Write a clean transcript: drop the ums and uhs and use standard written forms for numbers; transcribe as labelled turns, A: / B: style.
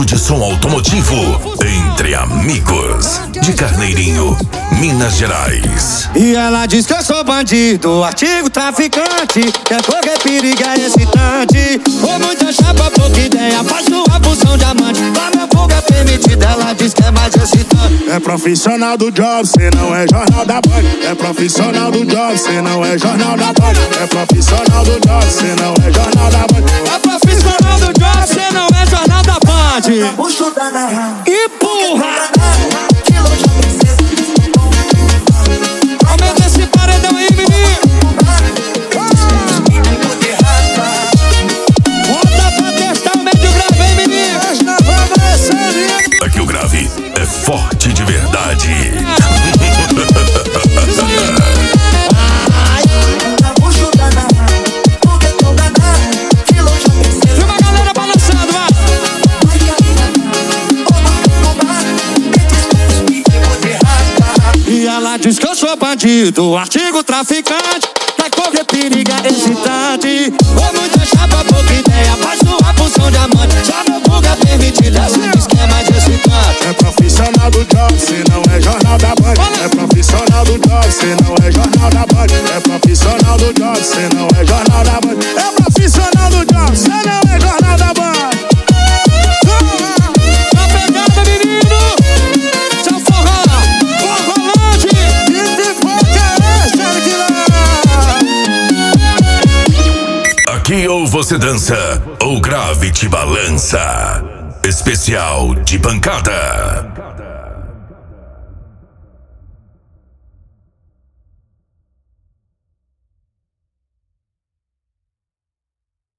A: evento de som automotivo entre amigos de Carneirinho, Minas Gerais.
B: E ela diz que eu sou bandido, artigo traficante, quer correr perigo é excitante. Com muita chapa, pouca ideia, faz sua função de amante. Lá na fuga permitida, ela diz que é mais excitante.
C: É profissional do job, cê não é jornal da Band. É profissional do job, cê não é jornal da Band. É profissional do job, cê não é jornal da Band.
B: É profissional do job, cê não é jornal da Band. E porra! Aumenta esse paredão aí, menino. Bota pra testar o médio grave, hein, menino.
A: Aqui o grave é forte de verdade.
B: Filma a galera balançando, vai. E ela diz que eu sou bandido, artigo traficante, quer correr perigo é excitante. Com muita chapa, pouca ideia, faz sua função de amante. Já no buga permitida, ela diz que é mais excitante.
C: É profissional do job, cê não é jornal da Band. É profissional do job, cê não é jornal da Band. É profissional do job, cê não é jornal da Band. É profissional do job, cê não é jornal da Band.
B: Tá pegada, menino! Seu forró, forrolante!
C: Que foca é essa, Guilherme?
A: Aqui ou você dança ou grave te balança. Especial de pancada.